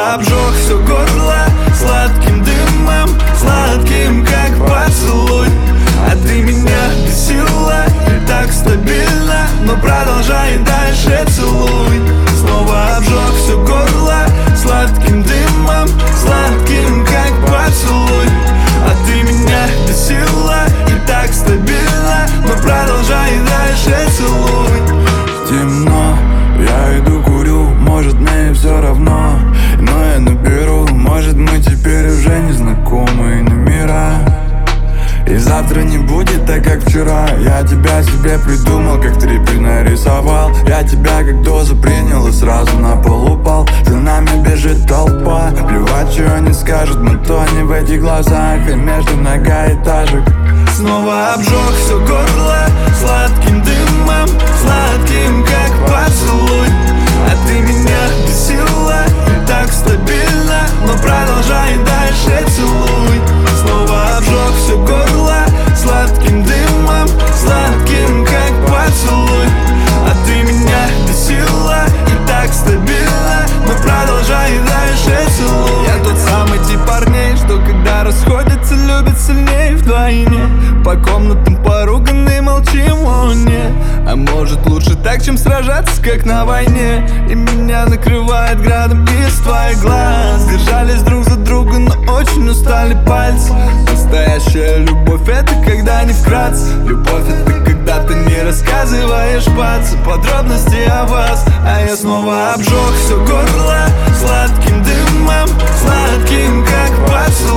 Снова обжег все горло сладким дымом, сладким как поцелуй. А ты меня бесила и так стабильно, но продолжай дальше целуй. Снова обжег все горло сладким дымом, сладким как поцелуй. А ты меня бесила и так стабильно, но продолжай дальше целуй. Темно, я иду курю, может мне все равно, но я наберу, может мы теперь уже не знакомые номера. И завтра не будет так, как вчера. Я тебя себе придумал, как трипер нарисовал. Я тебя как дозу принял и сразу на пол упал. За нами бежит толпа, плевать, что они скажут. Мы тонем в этих глазах и между многоэтажек. Снова обжег все горло сладким дымом, сладким как поцелуй. А ты меня бесила и так стабильно, но продолжай дальше целуй. Снова обжег все горло сладким дымом, сладким как поцелуй. А ты меня бесила и так стабильно, но продолжай дальше целуй. Я тот самый тип парней, что когда расходятся, любят сильнее вдвойне. По комнатам поруганные молчим, о нет. А может лучше так, чем сражаться, как на войне. И меня накрывает градом из твоих глаз. Держались друг за друга, но очень устали пальцы. Настоящая любовь — это когда не вкратце. Любовь — это когда ты не рассказываешь пальцем подробности о вас. А я снова обжег все горло сладким дымом, сладким как поцелуй.